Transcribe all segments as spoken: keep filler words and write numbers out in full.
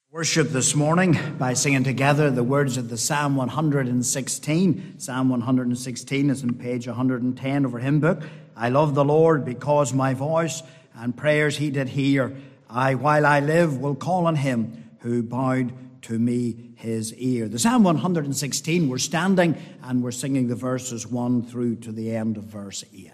Worship this morning by singing together the words of the Psalm one hundred sixteen. Psalm one hundred sixteen is on page one hundred ten of our hymn book. I love the Lord because my voice and prayers he did hear. I, while I live, will call on him who bowed to me his ear. The Psalm one hundred sixteen, we're standing and we're singing the verses one through to the end of verse eight.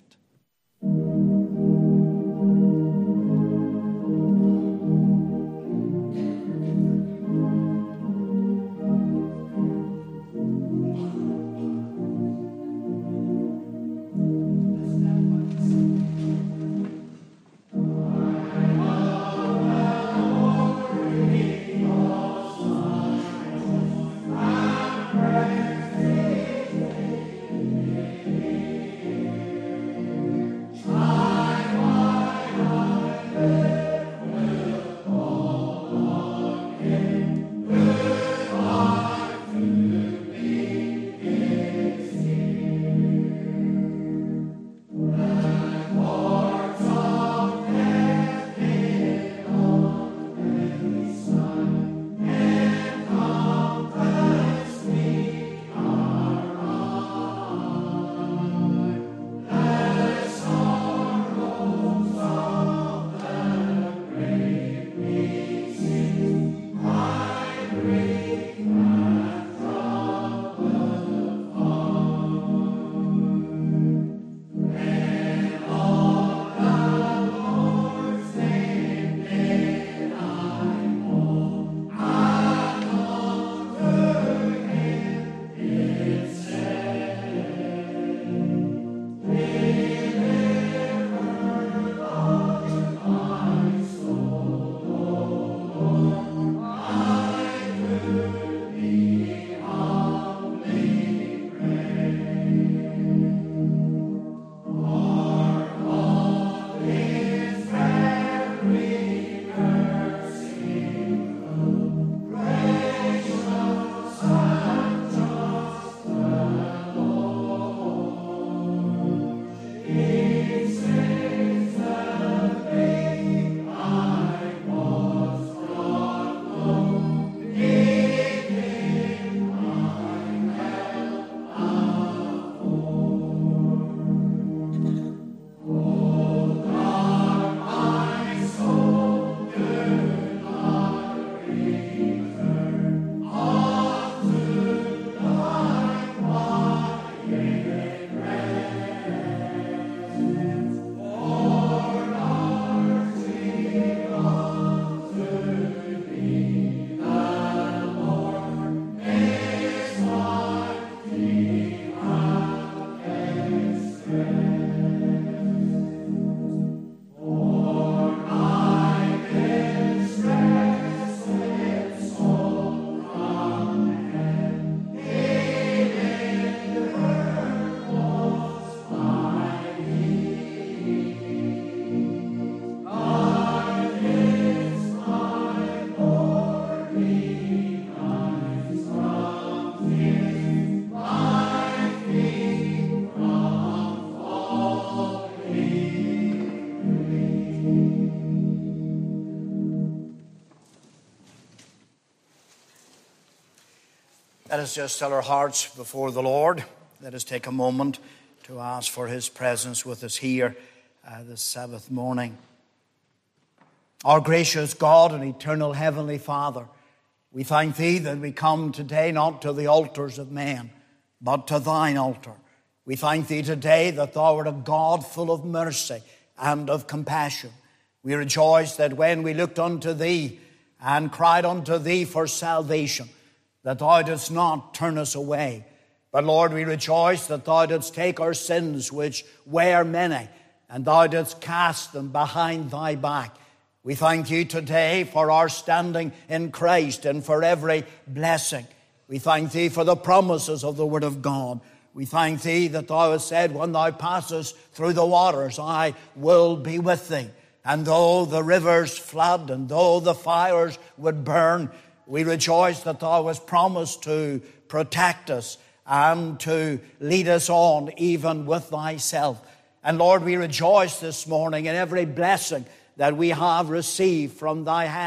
Let us just still our hearts before the Lord. Let us take a moment to ask for his presence with us here uh, this Sabbath morning. Our gracious God and eternal heavenly Father, we thank thee that we come today not to the altars of men, but to thine altar. We thank thee today that thou art a God full of mercy and of compassion. We rejoice that when we looked unto thee and cried unto thee for salvation, that thou didst not turn us away. But Lord, we rejoice that thou didst take our sins, which were many, and thou didst cast them behind thy back. We thank you today for our standing in Christ and for every blessing. We thank thee for the promises of the Word of God. We thank thee that thou hast said, when thou passest through the waters, I will be with thee. And though the rivers flood, and though the fires would burn, we rejoice that thou hast promised to protect us and to lead us on even with thyself. And Lord, we rejoice this morning in every blessing that we have received from thy hand.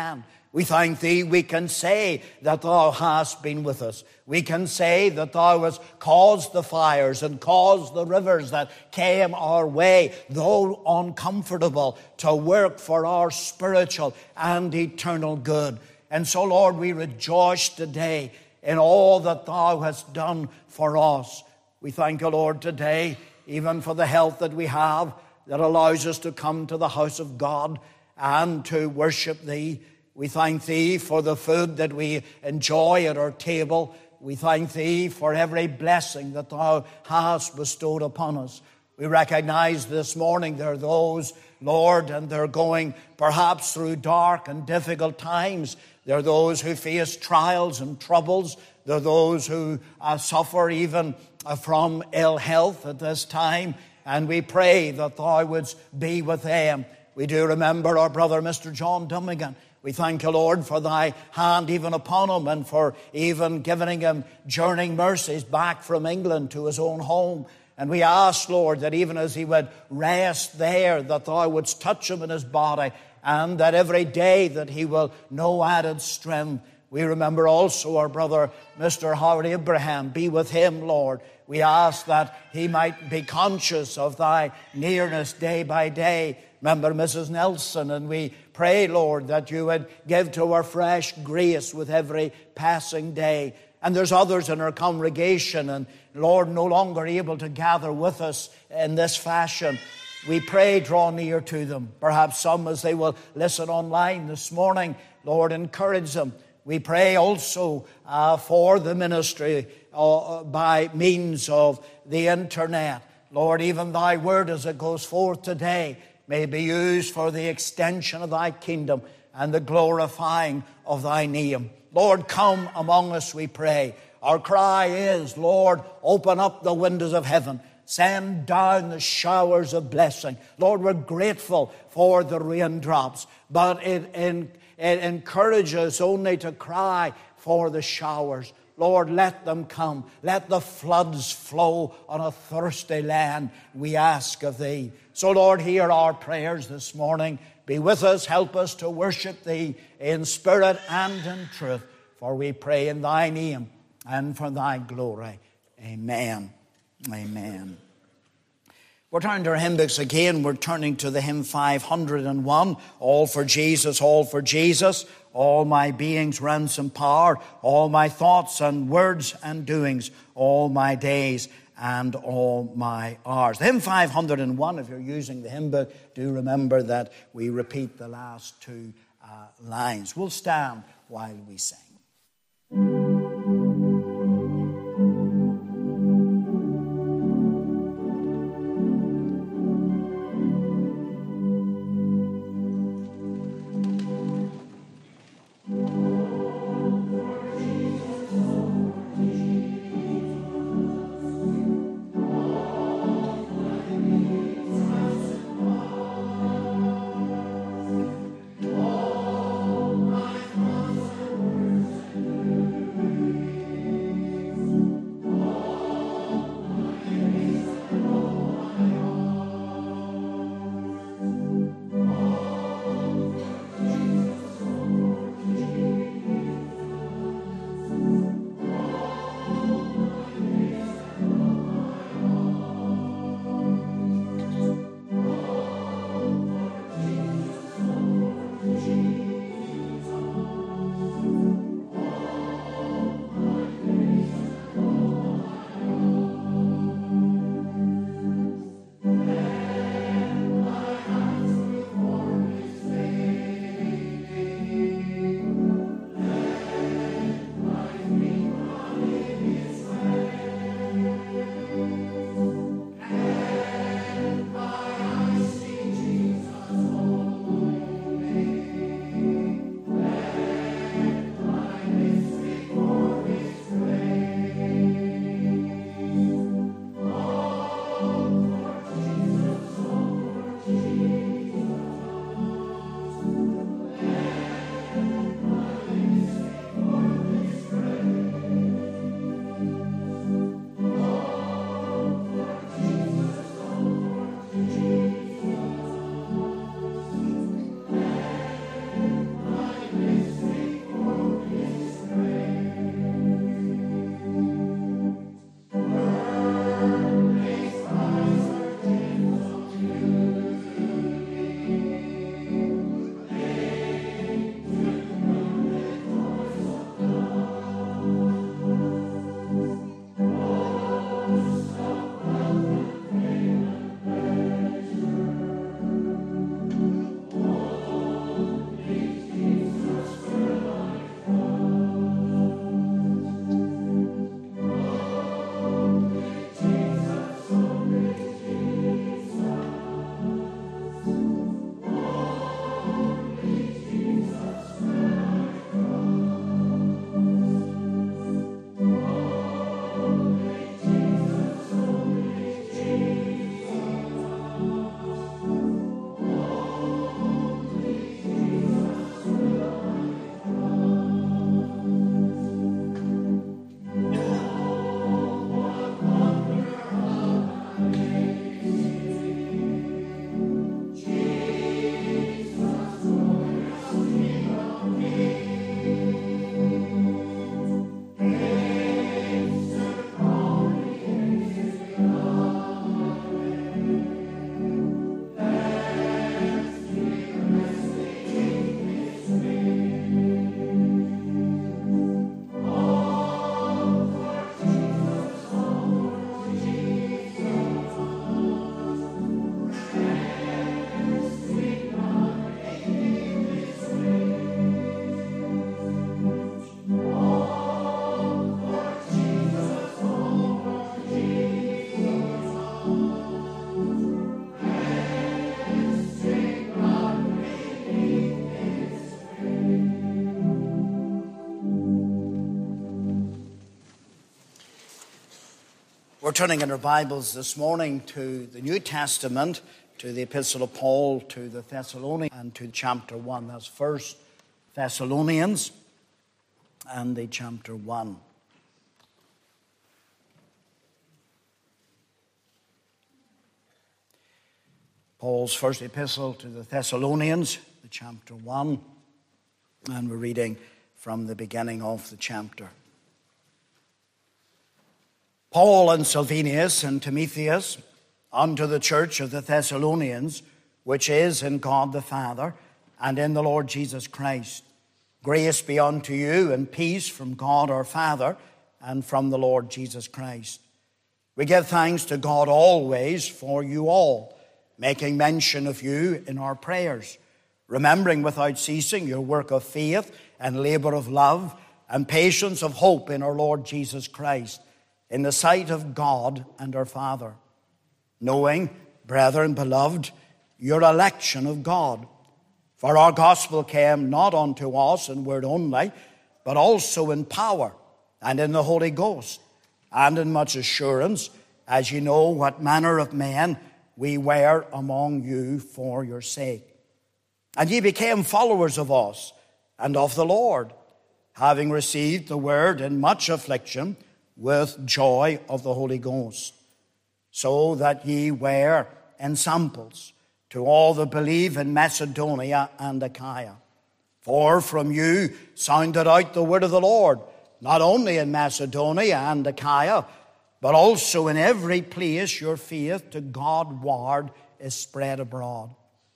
We thank thee, we can say that thou hast been with us. We can say that thou hast caused the fires and caused the rivers that came our way, though uncomfortable, to work for our spiritual and eternal good. And so, Lord, we rejoice today in all that thou hast done for us. We thank you, Lord, today, even for the health that we have that allows us to come to the house of God and to worship thee. We thank thee for the food that we enjoy at our table. We thank thee for every blessing that thou hast bestowed upon us. We recognize this morning there are those, Lord, and they're going perhaps through dark and difficult times. There are those who face trials and troubles. There are those who uh, suffer even uh, from ill health at this time. And we pray that thou wouldst be with them. We do remember our brother, Mister John Dummigan. We thank you, Lord, for thy hand even upon him and for even giving him journeying mercies back from England to his own home. And we ask, Lord, that even as he would rest there, that thou wouldst touch him in his body, and that every day that he will know added strength. We remember also our brother, Mister Howard Abraham. Be with him, Lord. We ask that he might be conscious of thy nearness day by day. Remember Missus Nelson, and we pray, Lord, that you would give to her fresh grace with every passing day. And there's others in our congregation, and Lord, no longer able to gather with us in this fashion. We pray, draw near to them. Perhaps some as they will listen online this morning, Lord, encourage them. We pray also uh, for the ministry uh, by means of the internet. Lord, even thy word as it goes forth today may be used for the extension of thy kingdom and the glorifying of thy name. Lord, come among us, we pray. Our cry is, Lord, open up the windows of heaven. Send down the showers of blessing. Lord, we're grateful for the raindrops, but it, it, it encourages only to cry for the showers. Lord, let them come. Let the floods flow on a thirsty land, we ask of thee. So, Lord, hear our prayers this morning. Be with us. Help us to worship thee in spirit and in truth. For we pray in thy name and for thy glory. Amen. Amen. We're turning to our hymn books again. We're turning to the hymn five hundred and one. All for Jesus, all for Jesus. All my being's ransom power. All my thoughts and words and doings. All my days and all my hours. The hymn five hundred and one, if you're using the hymn book, do remember that we repeat the last two uh, lines. We'll stand while we sing. We're turning in our Bibles this morning to the New Testament, to the Epistle of Paul to the Thessalonians, and to chapter one. That's First Thessalonians and the chapter one. Paul's first epistle to the Thessalonians, the chapter one, and we're reading from the beginning of the chapter. Paul and Silvanus and Timotheus, unto the church of the Thessalonians, which is in God the Father and in the Lord Jesus Christ. Grace be unto you and peace from God our Father and from the Lord Jesus Christ. We give thanks to God always for you all, making mention of you in our prayers, remembering without ceasing your work of faith and labor of love and patience of hope in our Lord Jesus Christ, in the sight of God and our Father, knowing, brethren beloved, your election of God. For our gospel came not unto us in word only, but also in power and in the Holy Ghost, and in much assurance, as ye know what manner of men we were among you for your sake. And ye became followers of us and of the Lord, having received the word in much affliction, with joy of the Holy Ghost, so that ye were ensamples to all that believe in Macedonia and Achaia. For from you sounded out the word of the Lord, not only in Macedonia and Achaia, but also in every place your faith to God-ward is spread abroad,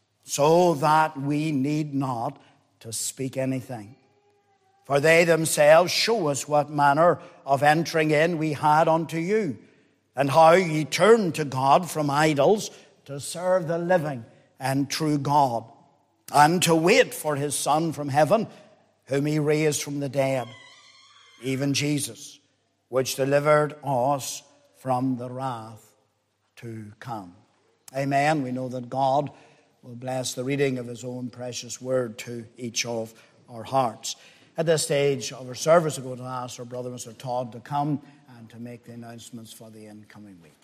so that we need not to speak anything. For they themselves show us what manner of entering in we had unto you, and how ye turned to God from idols to serve the living and true God, and to wait for his Son from heaven, whom he raised from the dead, even Jesus, which delivered us from the wrath to come. Amen. We know that God will bless the reading of his own precious word to each of our hearts. At this stage of our service, we're going to ask our brother, Mister Todd, to come and to make the announcements for the incoming week.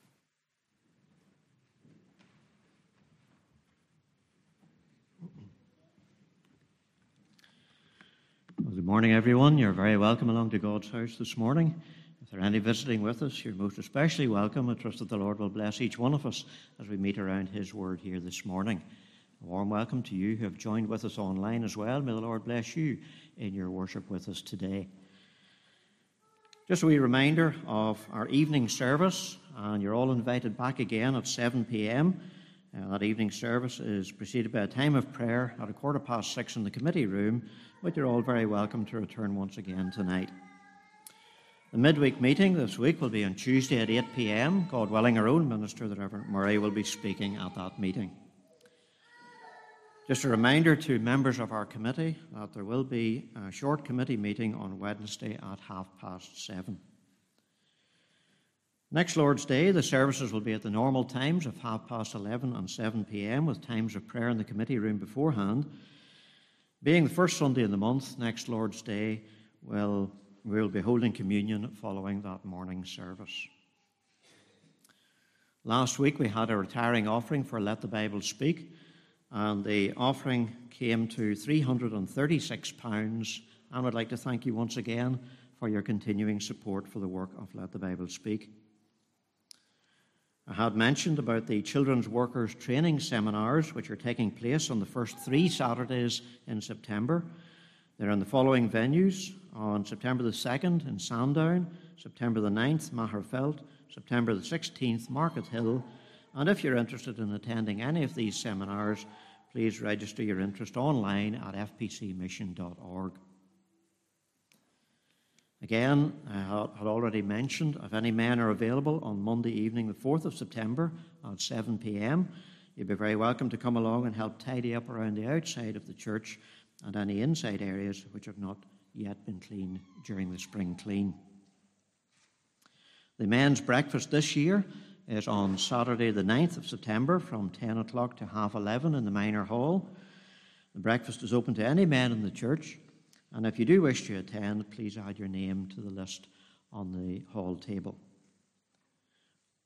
Well, good morning, everyone. You're very welcome along to God's house this morning. If there are any visiting with us, you're most especially welcome. I trust that the Lord will bless each one of us as we meet around his word here this morning. A warm welcome to you who have joined with us online as well. May the Lord bless you in your worship with us today. Just a wee reminder of our evening service, and you're all invited back again at seven p.m. Uh, that evening service is preceded by a time of prayer at a quarter past six in the committee room, but you're all very welcome to return once again tonight. The midweek meeting this week will be on Tuesday at eight p.m. God willing, our own minister, the Reverend Murray, will be speaking at that meeting. Just a reminder to members of our committee that there will be a short committee meeting on Wednesday at half past seven. Next Lord's Day, the services will be at the normal times of half past eleven and seven p.m. with times of prayer in the committee room beforehand. Being the first Sunday in the month, next Lord's Day, we'll, we'll be holding communion following that morning service. Last week we had a retiring offering for Let the Bible Speak, and the offering came to three hundred thirty-six pounds, and I'd like to thank you once again for your continuing support for the work of Let the Bible Speak. I had mentioned about the Children's Workers Training Seminars, which are taking place on the first three Saturdays in September. They're in the following venues: on September the second in Sandown, September the ninth, Maherfeld, September the sixteenth, Market Hill. And if you're interested in attending any of these seminars, please register your interest online at f p c mission dot org. Again, I had already mentioned, if any men are available on Monday evening, the fourth of September at seven p.m, you'd be very welcome to come along and help tidy up around the outside of the church and any inside areas which have not yet been cleaned during the spring clean. The men's breakfast this year is on Saturday the ninth of September from ten o'clock to half eleven in the Minor Hall. The breakfast is open to any men in the church, and if you do wish to attend, please add your name to the list on the hall table.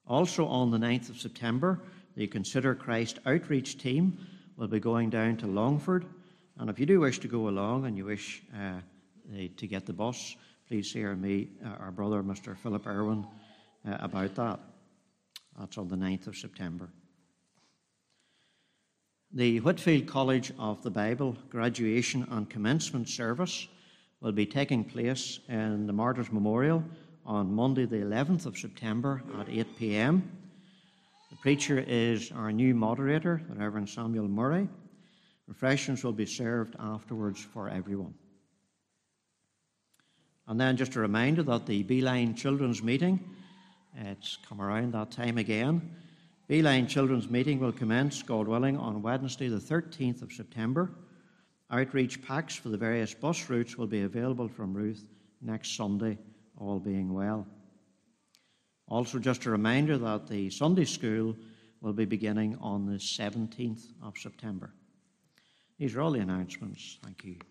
Also on the ninth of September, the Consider Christ outreach team will be going down to Longford. And if you do wish to go along and you wish uh, to get the bus, please hear me, uh, our brother, Mister Philip Irwin, uh, about that. That's on the ninth of September. The Whitfield College of the Bible graduation and commencement service will be taking place in the Martyrs Memorial on Monday the eleventh of September at eight p m. The preacher is our new moderator, the Reverend Samuel Murray. Refreshments will be served afterwards for everyone. And then just a reminder that the Beeline Children's Meeting, it's come around that time again. Beeline Children's Meeting will commence, God willing, on Wednesday the thirteenth of September. Outreach packs for the various bus routes will be available from Ruth next Sunday, all being well. Also, just a reminder that the Sunday school will be beginning on the seventeenth of September. These are all the announcements. Thank you.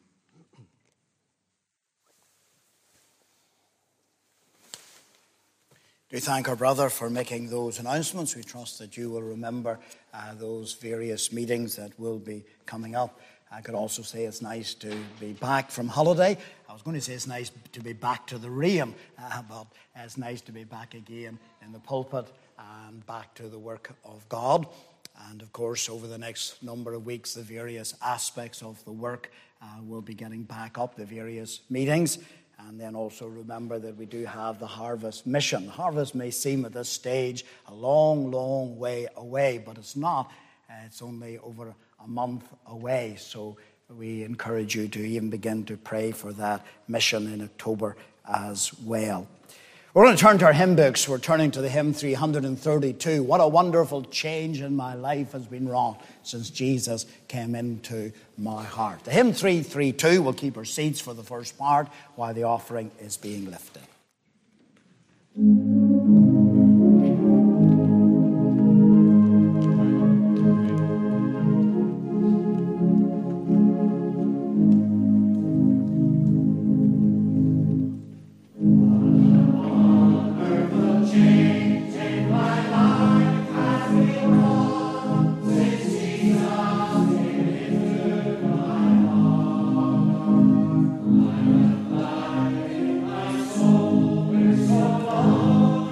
We thank our brother for making those announcements. We trust that you will remember uh, those various meetings that will be coming up. I could also say it's nice to be back from holiday. I was going to say it's nice to be back to the realm, uh, but it's nice to be back again in the pulpit and back to the work of God. And of course, over the next number of weeks, the various aspects of the work uh, will be getting back up, the various meetings. And then also remember that we do have the harvest mission. Harvest may seem at this stage a long, long way away, but it's not. Uh, it's only over a month away. So we encourage you to even begin to pray for that mission in October as well. We're going to turn to our hymn books. We're turning to the hymn three thirty-two. What a wonderful change in my life has been wrought since Jesus came into my heart. The hymn three thirty-two, we'll keep our seats for the first part while the offering is being lifted. Oh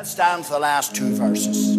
Let's stand for the last two verses.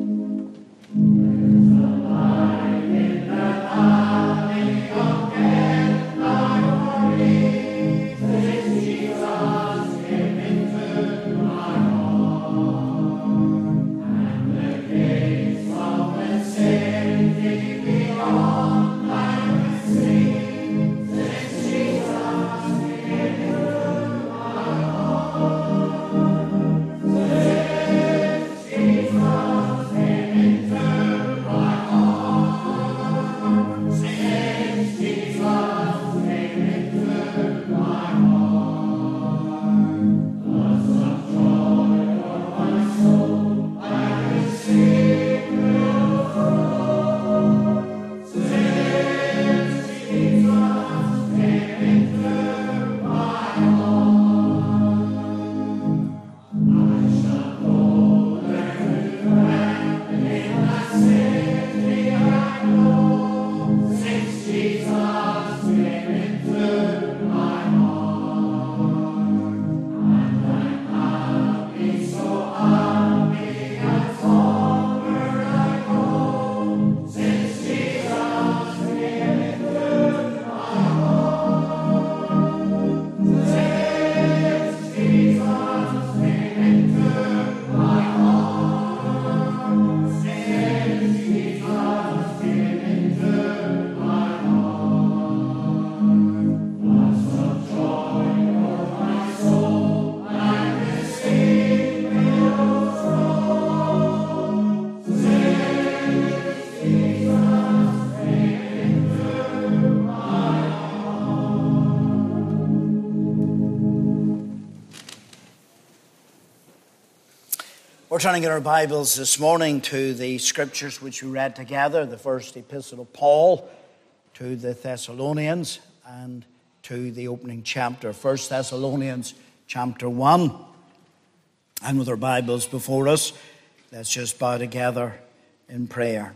We're turning in our Bibles this morning to the scriptures which we read together, the first epistle of Paul to the Thessalonians and to the opening chapter, First Thessalonians chapter one. And with our Bibles before us, let's just bow together in prayer.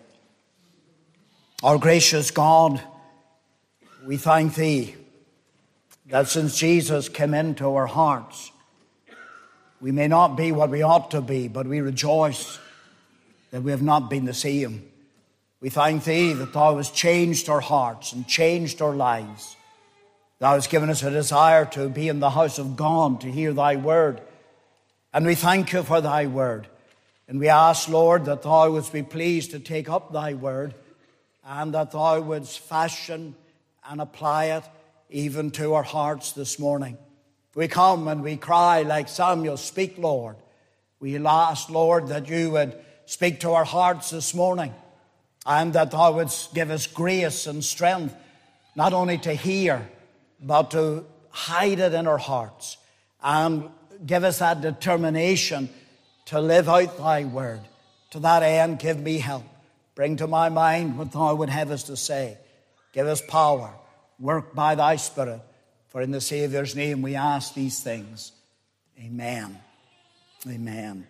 Our gracious God, we thank Thee that since Jesus came into our hearts, we may not be what we ought to be, but we rejoice that we have not been the same. We thank Thee that Thou hast changed our hearts and changed our lives. Thou hast given us a desire to be in the house of God, to hear Thy word. And we thank You for Thy word. And we ask, Lord, that Thou wouldst be pleased to take up Thy word and that Thou wouldst fashion and apply it even to our hearts this morning. We come and we cry like Samuel, speak, Lord. We ask, Lord, that You would speak to our hearts this morning and that Thou wouldst give us grace and strength, not only to hear, but to hide it in our hearts and give us that determination to live out Thy word. To that end, give me help. Bring to my mind what Thou would have us to say. Give us power. Work by Thy Spirit. For in the Saviour's name we ask these things. Amen. Amen.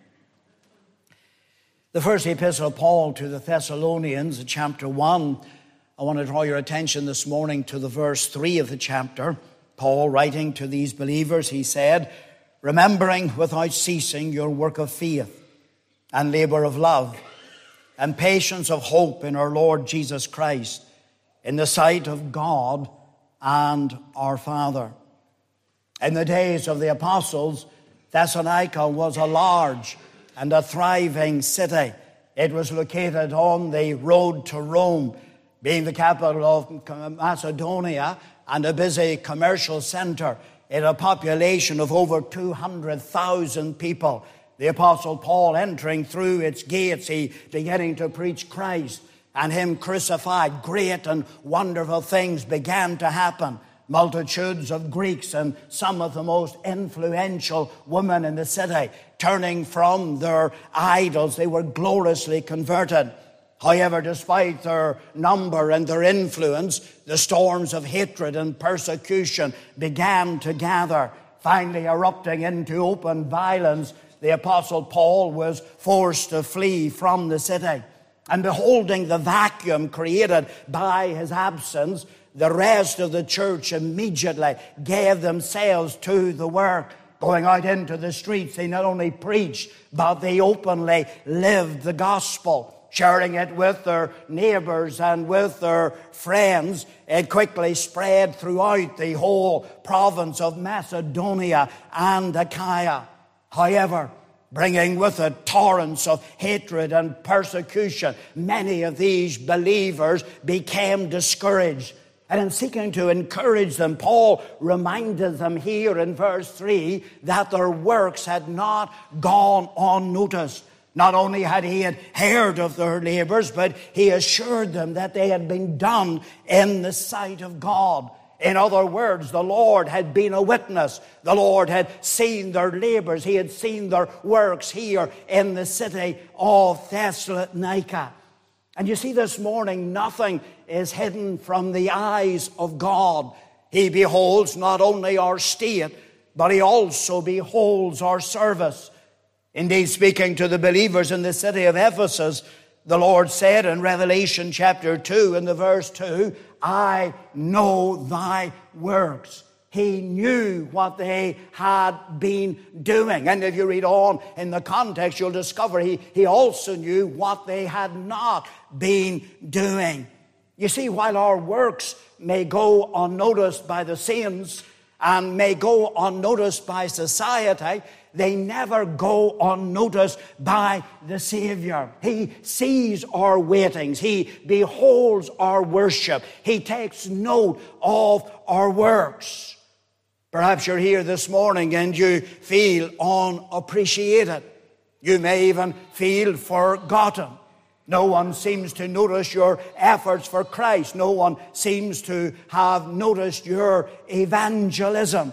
The first epistle of Paul to the Thessalonians, chapter one, I want to draw your attention this morning to the verse three of the chapter. Paul, writing to these believers, he said, remembering without ceasing your work of faith and labor of love and patience of hope in our Lord Jesus Christ, in the sight of God and our Father. In the days of the apostles, Thessalonica was a large and a thriving city. It was located on the road to Rome, being the capital of Macedonia and a busy commercial center. It had a population of over two hundred thousand people. The Apostle Paul entering through its gates, he beginning to preach Christ and Him crucified. Great and wonderful things began to happen. Multitudes of Greeks and some of the most influential women in the city, turning from their idols, they were gloriously converted. However, despite their number and their influence, the storms of hatred and persecution began to gather. Finally erupting into open violence, the Apostle Paul was forced to flee from the city. And beholding the vacuum created by his absence, the rest of the church immediately gave themselves to the work, Going out into the streets, they not only preached, but they openly lived the gospel, sharing it with their neighbors and with their friends. It quickly spread throughout the whole province of Macedonia and Achaia. However, bringing with it torrents of hatred and persecution, many of these believers became discouraged. And in seeking to encourage them, Paul reminded them here in verse three that their works had not gone unnoticed. Not only had he had heard of their labors, but he assured them that they had been done in the sight of God. In other words, the Lord had been a witness. The Lord had seen their labors. He had seen their works here in the city of Thessalonica. And you see, this morning, nothing is hidden from the eyes of God. He beholds not only our state, but he also beholds our service. Indeed, speaking to the believers in the city of Ephesus, the Lord said in Revelation chapter two, in the verse two, I know thy works. He knew what they had been doing. And if you read on in the context, you'll discover he, he also knew what they had not been doing. You see, while our works may go unnoticed by the saints and may go unnoticed by society, they never go unnoticed by the Savior. He sees our waitings. He beholds our worship. He takes note of our works. Perhaps you're here this morning and you feel unappreciated. You may even feel forgotten. No one seems to notice your efforts for Christ. No one seems to have noticed your evangelism.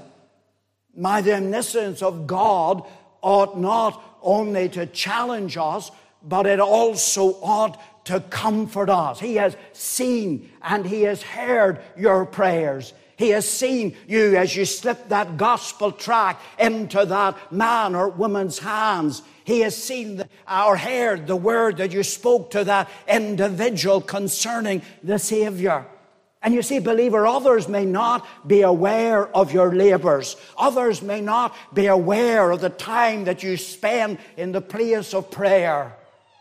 My, the omniscience of God ought not only to challenge us, but it also ought to comfort us. He has seen and he has heard your prayers. He has seen you as you slip that gospel tract into that man or woman's hands. He has seen the, or heard the word that you spoke to that individual concerning the Savior. And you see, believer, others may not be aware of your labors. Others may not be aware of the time that you spend in the place of prayer.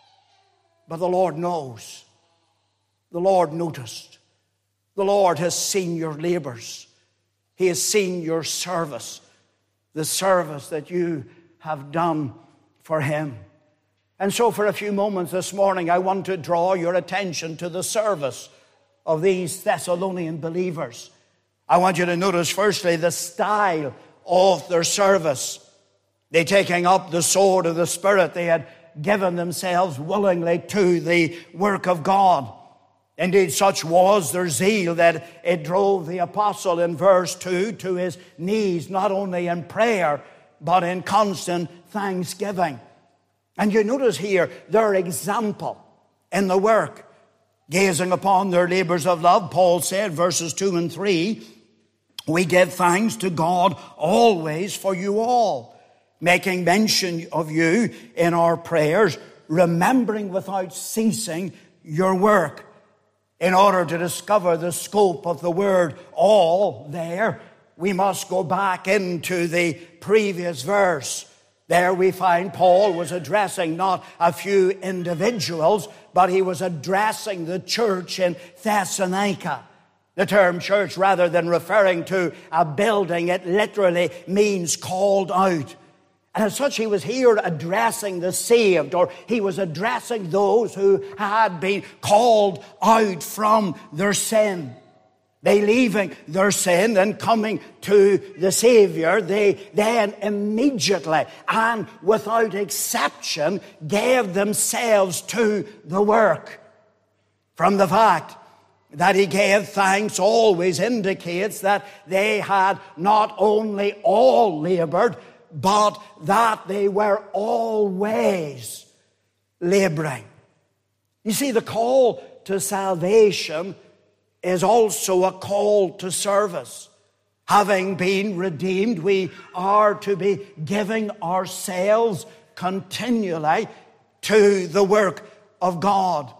But the Lord knows. The Lord noticed. The Lord has seen your labors. He has seen your service, the service that you have done for Him. And so for a few moments this morning, I want to draw your attention to the service of these Thessalonian believers. I want you to notice firstly the style of their service. They taking up the sword of the Spirit. They had given themselves willingly to the work of God. Indeed, such was their zeal that it drove the apostle in verse two to his knees, not only in prayer, but in constant thanksgiving. And you notice here their example in the work. Gazing upon their labors of love, Paul said, verses two and three, we give thanks to God always for you all, making mention of you in our prayers, remembering without ceasing your work. In order to discover the scope of the word all there, we must go back into the previous verse. There we find Paul was addressing not a few individuals, but he was addressing the church in Thessalonica. The term church, rather than referring to a building, it literally means called out. And as such, he was here addressing the saved, or he was addressing those who had been called out from their sin. They leaving their sin and coming to the Savior, they then immediately and without exception gave themselves to the work. From the fact that he gave thanks always indicates that they had not only all labored, but that they were always laboring. You see, the call to salvation is also a call to service. Having been redeemed, we are to be giving ourselves continually to the work of God.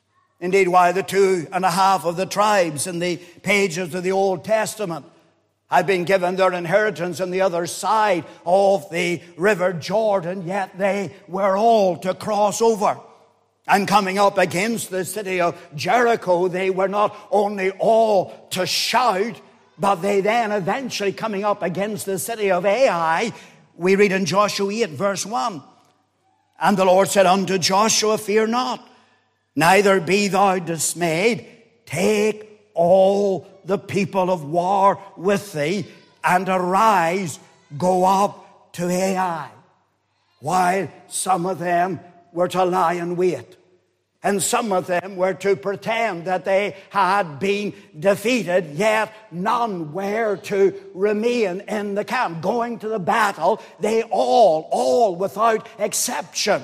Indeed, why the two and a half of the tribes in the pages of the Old Testament had been given their inheritance on the other side of the river Jordan, yet they were all to cross over. And coming up against the city of Jericho, they were not only all to shout, but they then eventually coming up against the city of Ai, we read in Joshua eight verse one, and the Lord said unto Joshua, fear not, neither be thou dismayed. Take all the people of war with thee, and arise, go up to Ai. While some of them were to lie in wait, and some of them were to pretend that they had been defeated, yet none were to remain in the camp. Going to the battle, they all, all without exception,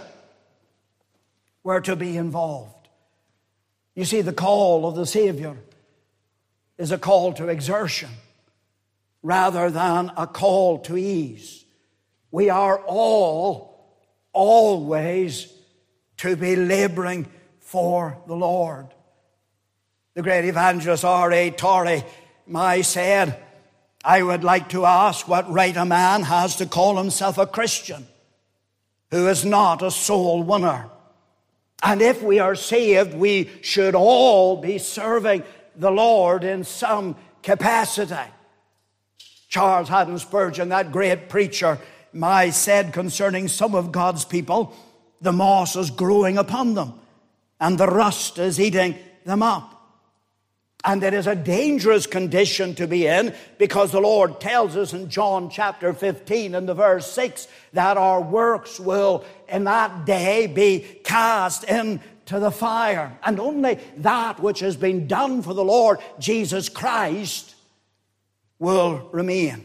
were to be involved. You see, the call of the Savior is a call to exertion rather than a call to ease. We are all, always to be laboring for the Lord. The great evangelist R A Torrey Mai said, I would like to ask what right a man has to call himself a Christian who is not a soul winner. And if we are saved, we should all be serving the Lord in some capacity. Charles Haddon Spurgeon, that great preacher, Mai said concerning some of God's people, the moss is growing upon them and the rust is eating them up. And it is a dangerous condition to be in, because the Lord tells us in John chapter fifteen and the verse six that our works will in that day be cast in to the fire, and only that which has been done for the Lord Jesus Christ will remain.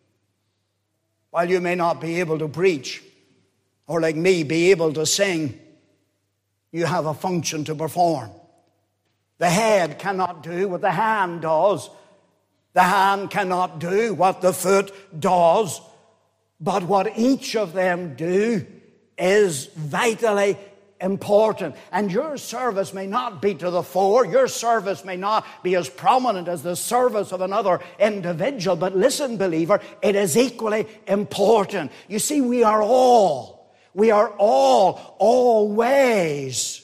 While you may not be able to preach, or like me, be able to sing, you have a function to perform. The head cannot do what the hand does. The hand cannot do what the foot does. But what each of them do is vitally important. And your service may not be to the fore. Your service may not be as prominent as the service of another individual. But listen, believer, it is equally important. You see, we are all, we are all, always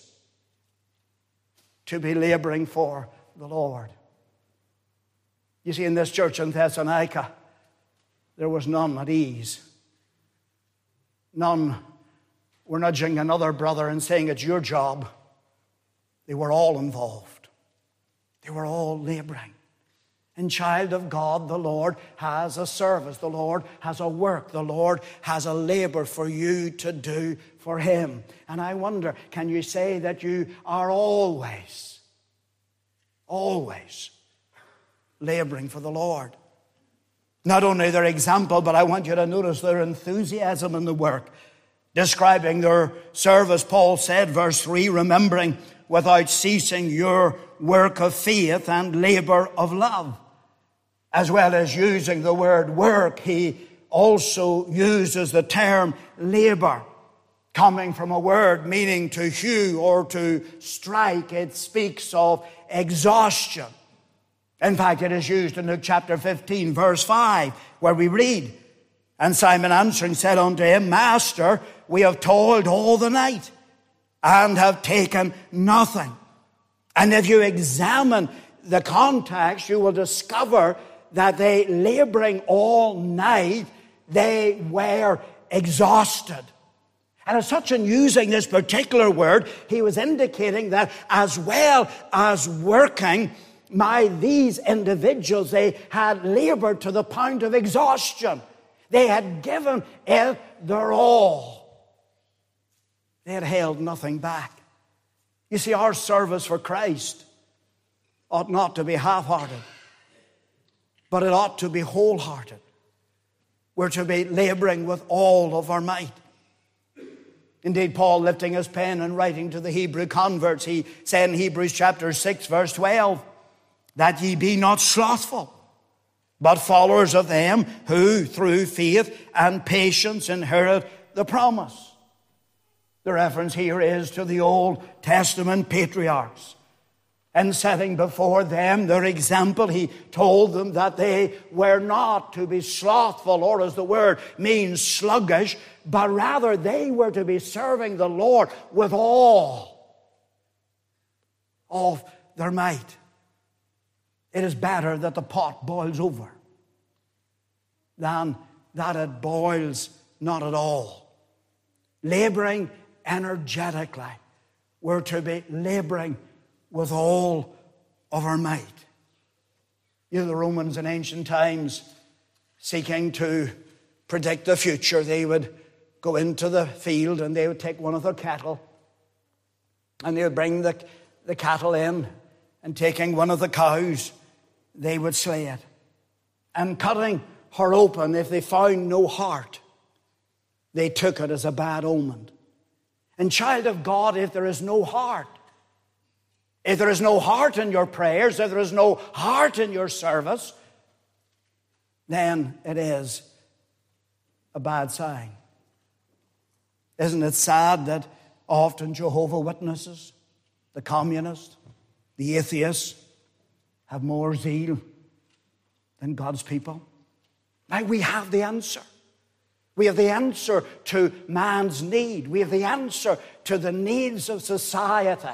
to be laboring for the Lord. You see, in this church in Thessalonica, there was none at ease. None were nudging another brother and saying, it's your job. They were all involved. They were all laboring. And child of God, the Lord has a service. The Lord has a work. The Lord has a labor for you to do for Him. And I wonder, can you say that you are always, always laboring for the Lord? Not only their example, but I want you to notice their enthusiasm in the work. Describing their service, Paul said, verse three, remembering without ceasing your work of faith and labor of love. As well as using the word work, he also uses the term labor, coming from a word meaning to hew or to strike. It speaks of exhaustion. In fact, it is used in Luke chapter fifteen, verse five, where we read, and Simon answering said unto him, Master, we have toiled all the night and have taken nothing. And if you examine the context, you will discover that they, laboring all night, they were exhausted. And as such, in using this particular word, he was indicating that as well as working, my, these individuals, they had labored to the point of exhaustion. They had given it their all. They had held nothing back. You see, our service for Christ ought not to be half-hearted, but it ought to be wholehearted. We're to be laboring with all of our might. Indeed, Paul, lifting his pen and writing to the Hebrew converts, he said in Hebrews chapter six, verse twelve, that ye be not slothful, but followers of them who through faith and patience inherit the promise. The reference here is to the Old Testament patriarchs. And setting before them their example, he told them that they were not to be slothful, or as the word means, sluggish, but rather they were to be serving the Lord with all of their might. It is better that the pot boils over than that it boils not at all. Laboring energetically, we're to be laboring with all of our might. You know, the Romans in ancient times, seeking to predict the future, they would go into the field and they would take one of their cattle and they would bring the, the cattle in, and taking one of the cows, they would slay it. And cutting her open, if they found no heart, they took it as a bad omen. And child of God, if there is no heart, if there is no heart in your prayers, if there is no heart in your service, then it is a bad sign. Isn't it sad that often Jehovah Witnesses, the communists, the atheists, have more zeal than God's people? Now we have the answer. We have the answer to man's need. We have the answer to the needs of society.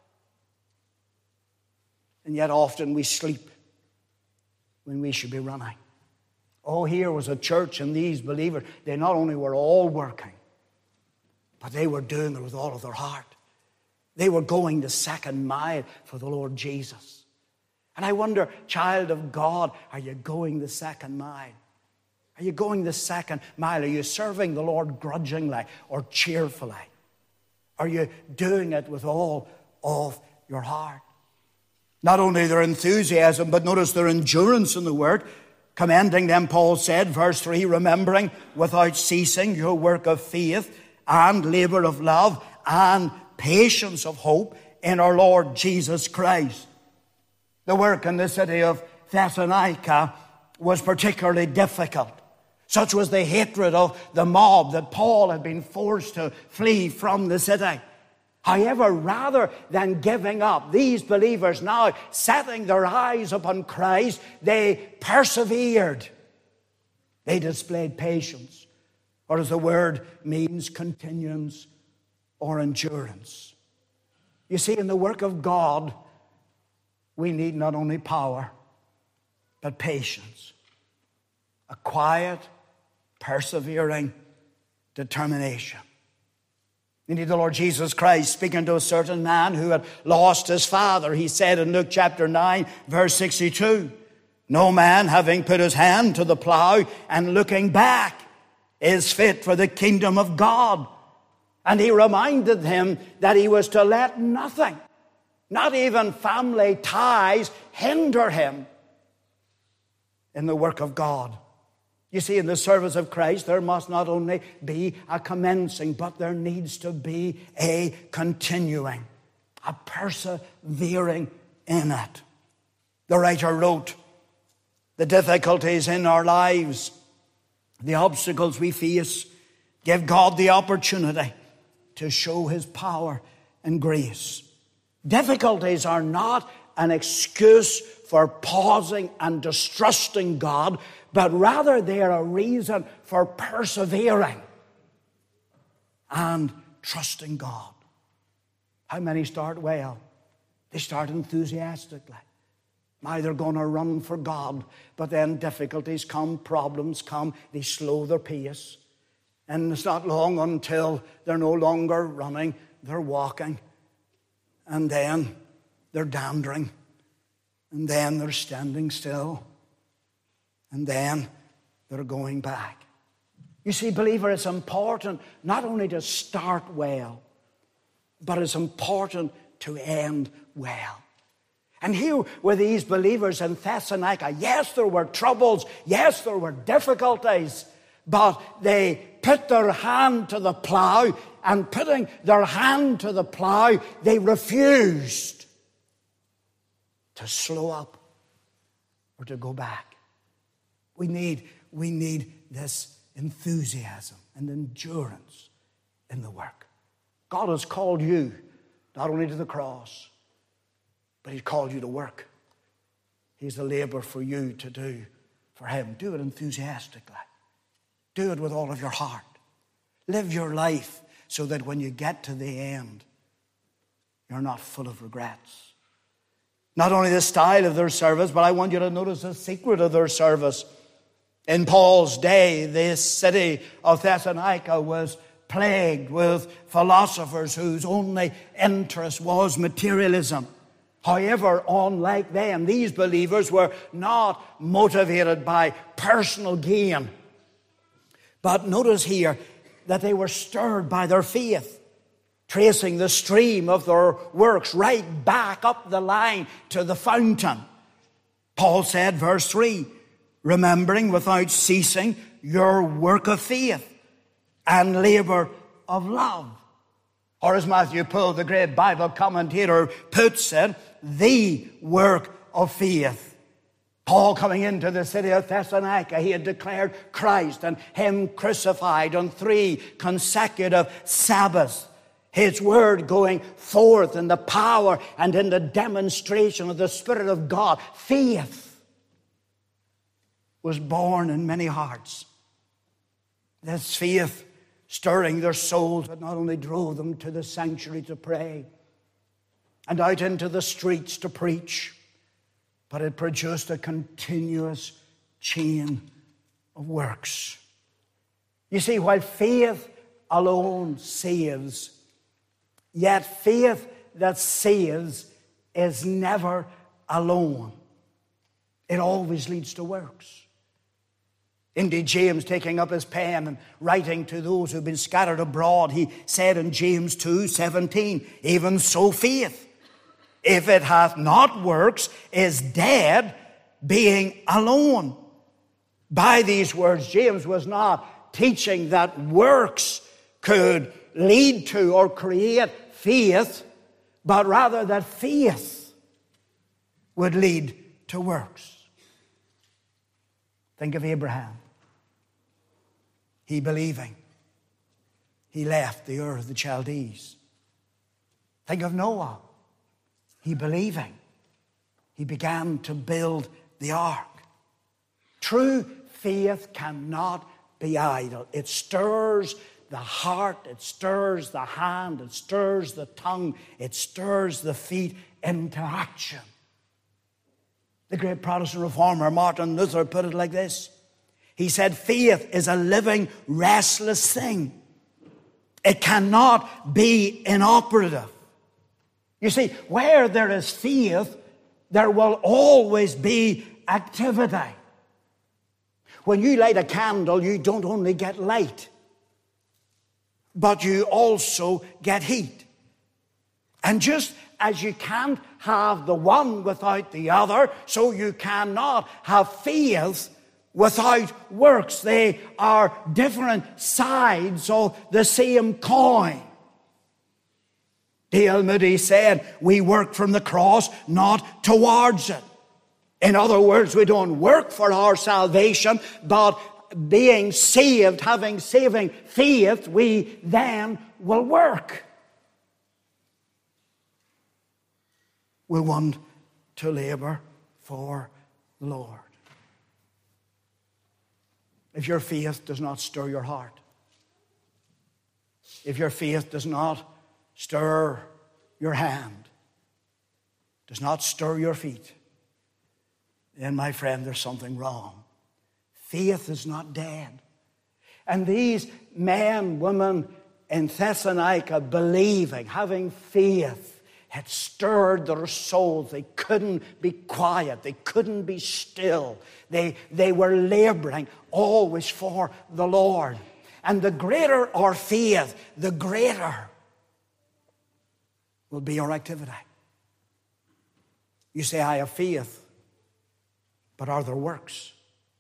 And yet often we sleep when we should be running. Oh, here was a church, and these believers, they not only were all working, but they were doing it with all of their heart. They were going the second mile for the Lord Jesus. And I wonder, child of God, are you going the second mile? Are you going the second mile? Are you serving the Lord grudgingly or cheerfully? Are you doing it with all of your heart? Not only their enthusiasm, but notice their endurance in the word. Commending them, Paul said, verse three, remembering without ceasing your work of faith and labor of love and patience of hope in our Lord Jesus Christ. The work in the city of Thessalonica was particularly difficult. Such was the hatred of the mob that Paul had been forced to flee from the city. However, rather than giving up, these believers now setting their eyes upon Christ, they persevered. They displayed patience, or as the word means, continuance or endurance. You see, in the work of God, we need not only power, but patience. A quiet, persevering determination. Indeed, the Lord Jesus Christ, speaking to a certain man who had lost his father, he said in Luke chapter nine, verse sixty-two, no man having put his hand to the plow and looking back is fit for the kingdom of God. And he reminded him that he was to let nothing, not even family ties, hinder him in the work of God. You see, in the service of Christ, there must not only be a commencing, but there needs to be a continuing, a persevering in it. The writer wrote, the difficulties in our lives, the obstacles we face, give God the opportunity to show His power and grace. Difficulties are not an excuse for pausing and distrusting God, but rather they are a reason for persevering and trusting God. How many start well? They start enthusiastically. Now they're going to run for God, but then difficulties come, problems come, they slow their pace. And it's not long until they're no longer running, they're walking. And then they're dandering. And then they're standing still. And then they're going back. You see, believer, it's important not only to start well, but it's important to end well. And here were these believers in Thessalonica. Yes, there were troubles. Yes, there were difficulties. But they put their hand to the plow, and putting their hand to the plow, they refused to slow up or to go back. We need, we need this enthusiasm and endurance in the work. God has called you not only to the cross, But he's called you to work. He's the labor for you to do for him. Do it enthusiastically. Do it with all of your heart. Live your life so that when you get to the end, you're not full of regrets. Not only the style of their service, but I want you to notice the secret of their service. In Paul's day, this city of Thessalonica was plagued with philosophers whose only interest was materialism. However, unlike them, these believers were not motivated by personal gain. But notice here that they were stirred by their faith, tracing the stream of their works right back up the line to the fountain. Paul said, verse three, remembering without ceasing your work of faith and labor of love. Or as Matthew Poole, the great Bible commentator, puts it, the work of faith. Paul, coming into the city of Thessalonica, he had declared Christ and him crucified on three consecutive Sabbaths. His word going forth in the power and in the demonstration of the Spirit of God. Faith was born in many hearts. This faith stirring their souls, that not only drove them to the sanctuary to pray and out into the streets to preach, but it produced a continuous chain of works. You see, while faith alone saves, yet faith that saves is never alone. It always leads to works. Indeed, James, taking up his pen and writing to those who've been scattered abroad, he said in James two seventeen, even so faith, if it hath not works, is dead, being alone. By these words, James was not teaching that works could lead to or create faith, but rather that faith would lead to works. Think of Abraham. He believing, he left the Ur of the Chaldees. Think of Noah. He believing, he began to build the ark. True faith cannot be idle. It stirs the heart, it stirs the hand, it stirs the tongue, it stirs the feet into action. The great Protestant reformer Martin Luther put it like this. He said, faith is a living, restless thing. It cannot be inoperative. You see, where there is faith, there will always be activity. When you light a candle, you don't only get light, but you also get heat. And just as you can't have the one without the other, so you cannot have faith without works. They are different sides of the same coin. D L Moody said, we work from the cross, not towards it. In other words, we don't work for our salvation, but being saved, having saving faith, we then will work. We want to labor for the Lord. If your faith does not stir your heart, if your faith does not stir your hand, does not stir your feet, then, my friend, there's something wrong. Faith is not dead. And these men, women in Thessalonica believing, having faith, had stirred their souls. They couldn't be quiet. They couldn't be still. They, they were laboring always for the Lord. And the greater our faith, the greater will be our activity. You say, I have faith, but are there works?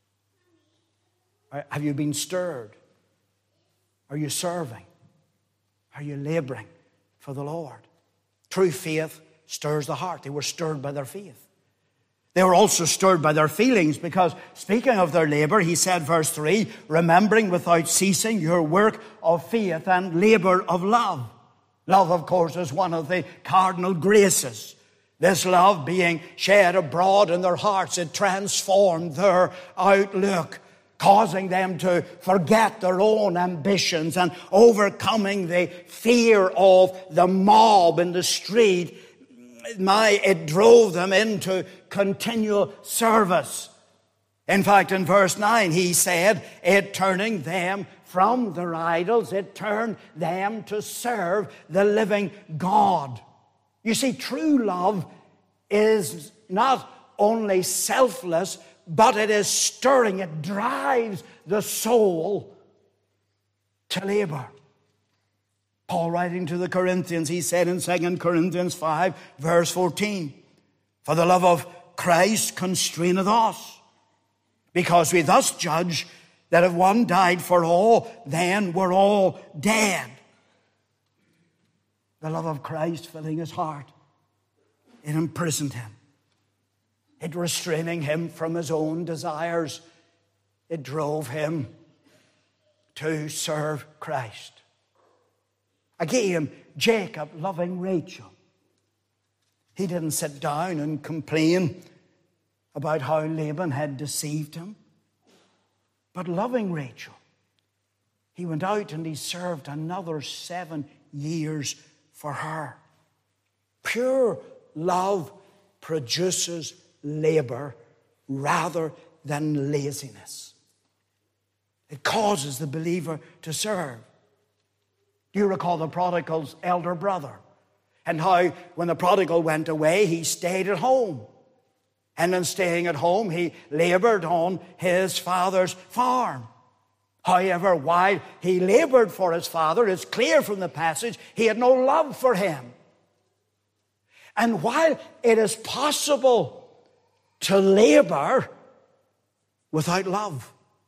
Have you been stirred? Are you serving? Are you laboring for the Lord? True faith stirs the heart. They were stirred by their faith. They were also stirred by their feelings, because speaking of their labor, he said, verse three, remembering without ceasing your work of faith and labor of love. Love, of course, is one of the cardinal graces. This love being shed abroad in their hearts, it transformed their outlook, causing them to forget their own ambitions and overcoming the fear of the mob in the street. My, it drove them into continual service. In fact, in verse nine, he said, it turning them from their idols, it turned them to serve the living God. You see, true love is not only selfless, but it is stirring. It drives the soul to labor. Paul, writing to the Corinthians, he said in Second Corinthians five, verse fourteen, for the love of Christ constraineth us, because we thus judge that if one died for all, then we're all dead. The love of Christ filling his heart, it imprisoned him. It restraining him from his own desires. It drove him to serve Christ. Again, Jacob loving Rachel. He didn't sit down and complain about how Laban had deceived him. But loving Rachel, he went out and he served another seven years for her. Pure love produces labor rather than laziness. It causes the believer to serve. Do you recall the prodigal's elder brother? And how when the prodigal went away, he stayed at home. And in staying at home, he labored on his father's farm. However, while he labored for his father, it's clear from the passage, he had no love for him. And while it is possible to labor without love,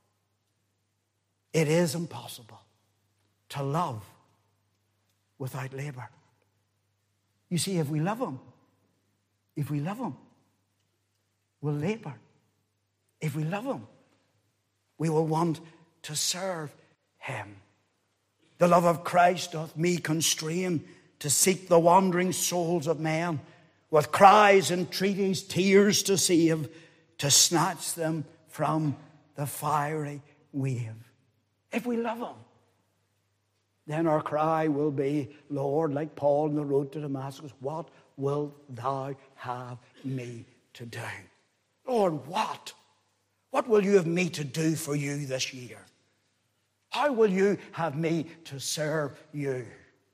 it is impossible to love without labor. You see, if we love him, if we love him, we'll labor. If we love him, we will want to serve him. The love of Christ doth me constrain to seek the wandering souls of men, with cries, entreaties, tears to save, to snatch them from the fiery wave. If we love him, then our cry will be, Lord, like Paul on the road to Damascus, what wilt thou have me to do? Lord, what? What will you have me to do for you this year? How will you have me to serve you?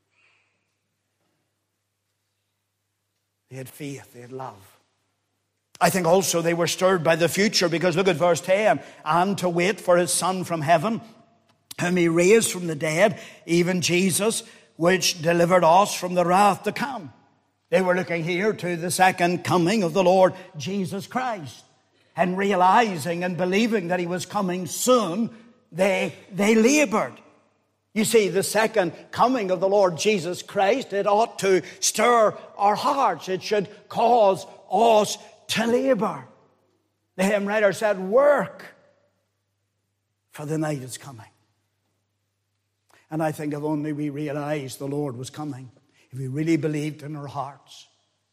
They had faith, they had love. I think also they were stirred by the future, because look at verse ten. And to wait for his Son from heaven, whom he raised from the dead, even Jesus, which delivered us from the wrath to come. They were looking here to the second coming of the Lord Jesus Christ. And realizing and believing that he was coming soon, they, they labored. You see, the second coming of the Lord Jesus Christ, it ought to stir our hearts. It should cause us to labor. The hymn writer said, work, for the night is coming. And I think if only we realized the Lord was coming, if we really believed in our hearts,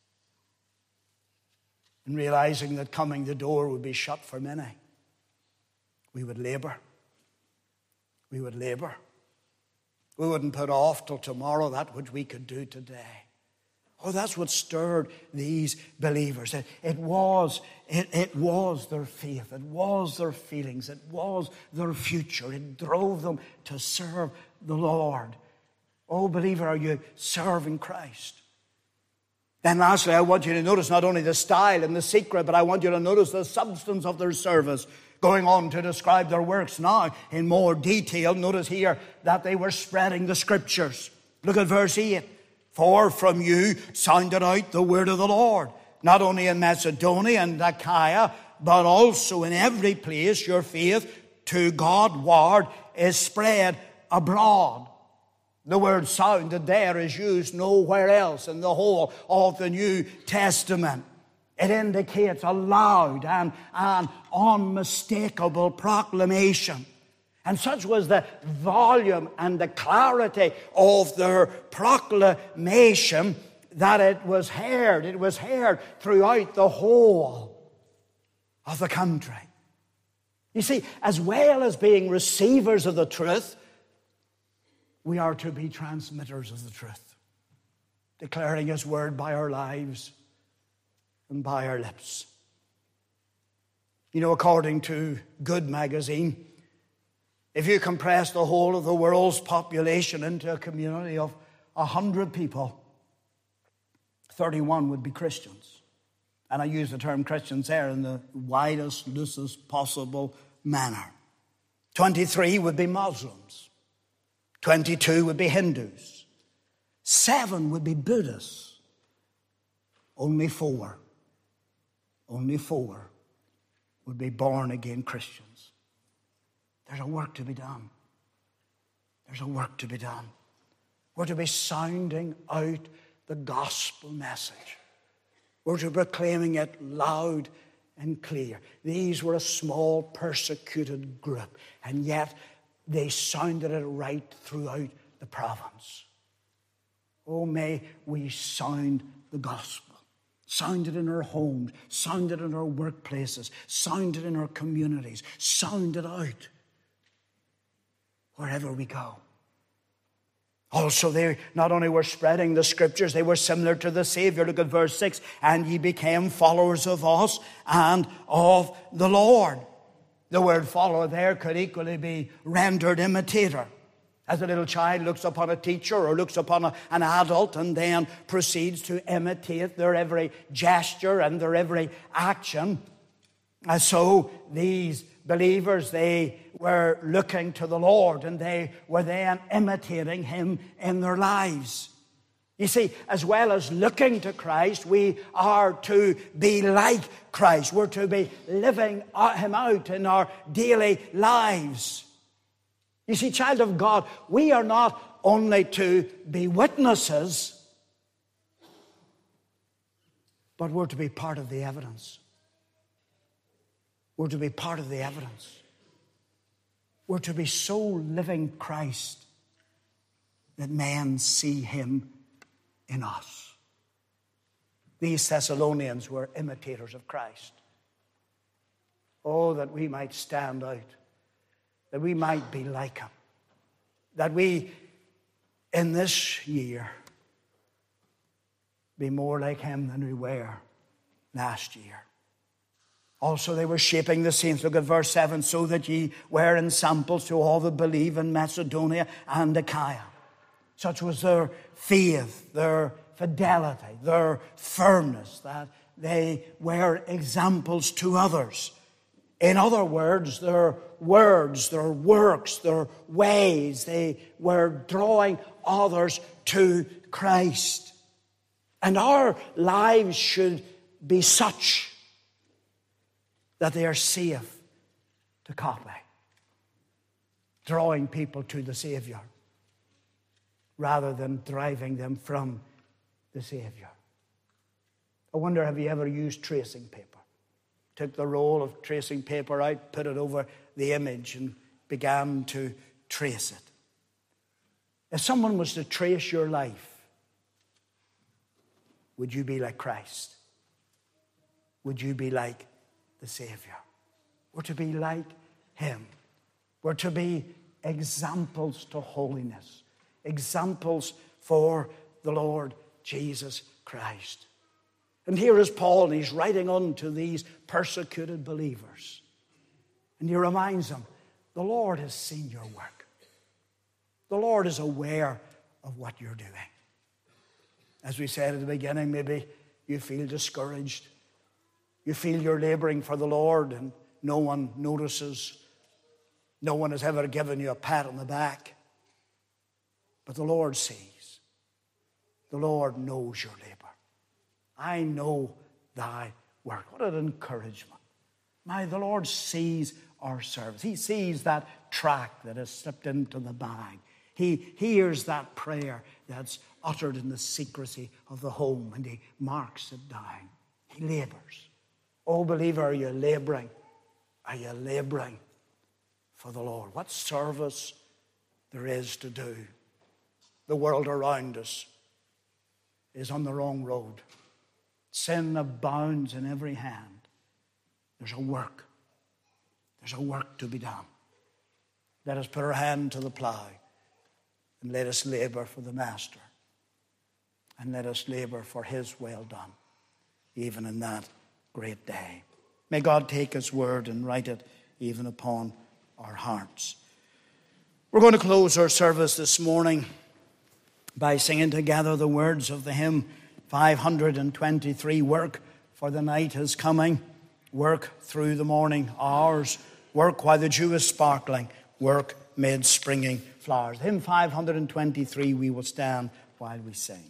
and realizing that coming the door would be shut for many, we would labor. We would labor. We wouldn't put off till tomorrow that which we could do today. Oh, that's what stirred these believers. It, it was, it, it was their faith. It was their feelings. It was their future. It drove them to serve the Lord. Oh, believer, are you serving Christ? Then lastly, I want you to notice not only the style and the secret, but I want you to notice the substance of their service. Going on to describe their works now in more detail, notice here that they were spreading the Scriptures. Look at verse eight. For from you sounded out the word of the Lord, not only in Macedonia and Achaia, but also in every place your faith to God's word is spread abroad. The word sounded there is used nowhere else in the whole of the New Testament. It indicates a loud and an unmistakable proclamation. And such was the volume and the clarity of their proclamation that it was heard. It was heard throughout the whole of the country. You see, as well as being receivers of the truth, we are to be transmitters of the truth, declaring His word by our lives and by our lips. You know, according to Good magazine, if you compress the whole of the world's population into a community of a hundred people, thirty-one would be Christians. And I use the term Christians there in the widest, loosest possible manner. twenty-three would be Muslims. twenty-two would be Hindus. Seven would be Buddhists. Only four, only four would be born-again Christians. There's a work to be done. There's a work to be done. We're to be sounding out the gospel message. We're to be proclaiming it loud and clear. These were a small persecuted group, and yet they sounded it right throughout the province. Oh, may we sound the gospel. Sound it in our homes, sound it in our workplaces, sound it in our communities, sound it out wherever we go. Also, they not only were spreading the Scriptures, they were similar to the Savior. Look at verse six. And ye became followers of us and of the Lord. The word follower there could equally be rendered imitator. As a little child looks upon a teacher or looks upon a, an adult and then proceeds to imitate their every gesture and their every action. And so these believers, they were looking to the Lord and they were then imitating Him in their lives. You see, as well as looking to Christ, we are to be like Christ. We're to be living Him out in our daily lives. You see, child of God, we are not only to be witnesses, but we're to be part of the evidence. We're to be part of the evidence. We're to be so living Christ that men see Him in us. These Thessalonians were imitators of Christ. Oh, that we might stand out, that we might be like Him, that we, in this year, be more like Him than we were last year. Also, they were shaping the saints. Look at verse seven. So that ye were in samples to all that believe in Macedonia and Achaia. Such was their faith, their fidelity, their firmness, that they were examples to others. In other words, their words, their works, their ways, they were drawing others to Christ. And our lives should be such that they are safe to copy, drawing people to the Savior rather than driving them from the Savior. I wonder, have you ever used tracing paper? Took the roll of tracing paper out, put it over the image and began to trace it. If someone was to trace your life, would you be like Christ? Would you be like the Savior? We're to be like Him. We're to be examples to holiness, examples for the Lord Jesus Christ. And here is Paul, and he's writing on to these persecuted believers. And he reminds them, the Lord has seen your work. The Lord is aware of what you're doing. As we said at the beginning, maybe you feel discouraged. You feel you're laboring for the Lord and no one notices. No one has ever given you a pat on the back. But the Lord sees. The Lord knows your labor. I know thy work. What an encouragement. My, the Lord sees our service. He sees that tract that has slipped into the bag. He hears that prayer that's uttered in the secrecy of the home, and He marks it down. He labors. Oh, believer, are you laboring? Are you laboring for the Lord? What service there is to do. The world around us is on the wrong road. Sin abounds in every hand. There's a work. There's a work to be done. Let us put our hand to the plow and let us labor for the Master. And let us labor for his well done, even in that great day. May God take his word and write it even upon our hearts. We're going to close our service this morning by singing together the words of the hymn five hundred twenty-three. Work, for the night is coming. Work through the morning hours. Work while the dew is sparkling. Work mid springing flowers. Hymn five hundred twenty-three, we will stand while we sing.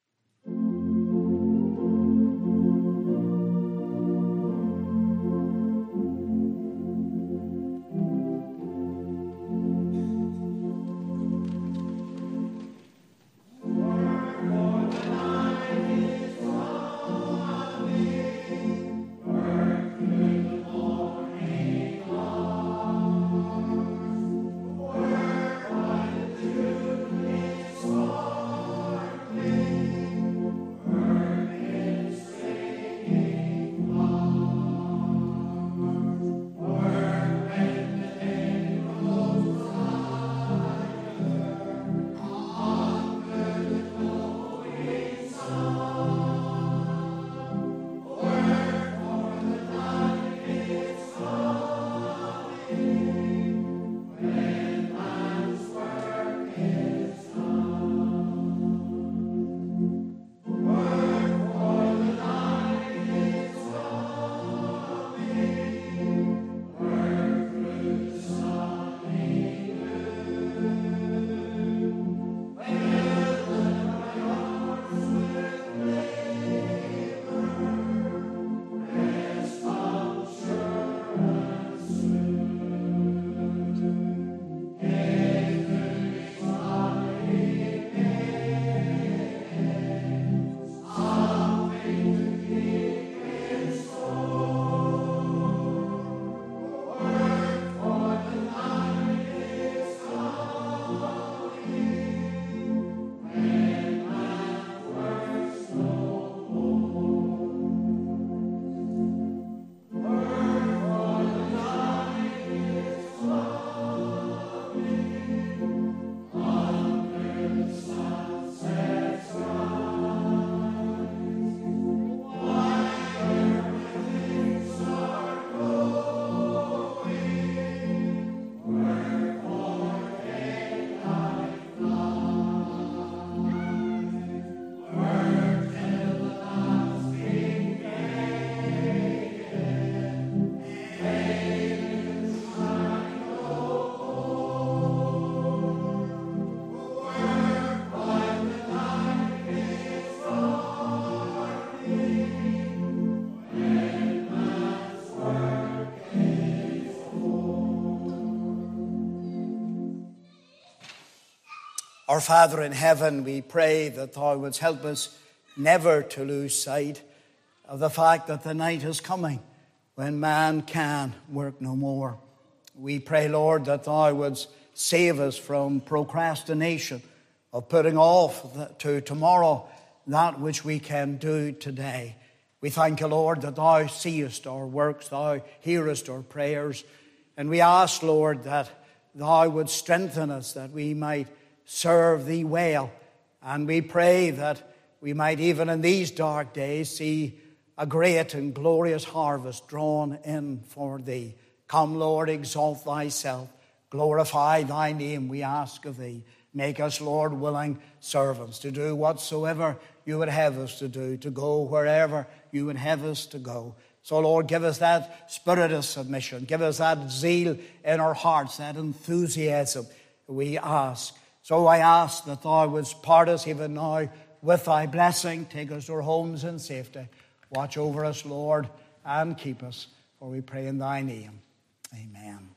Our Father in heaven, we pray that thou wouldst help us never to lose sight of the fact that the night is coming when man can work no more. We pray, Lord, that thou wouldst save us from procrastination, of putting off to tomorrow that which we can do today. We thank you, Lord, that thou seest our works, thou hearest our prayers. And we ask, Lord, that thou would strengthen us, that we might serve thee well. And we pray that we might, even in these dark days, see a great and glorious harvest drawn in for thee. Come, Lord, exalt thyself. Glorify thy name, we ask of thee. Make us, Lord, willing servants to do whatsoever you would have us to do, to go wherever you would have us to go. So, Lord, give us that spirit of submission. Give us that zeal in our hearts, that enthusiasm, we ask. So I ask that thou wouldst part us even now with thy blessing. Take us to our homes in safety. Watch over us, Lord, and keep us. For we pray in thy name. Amen.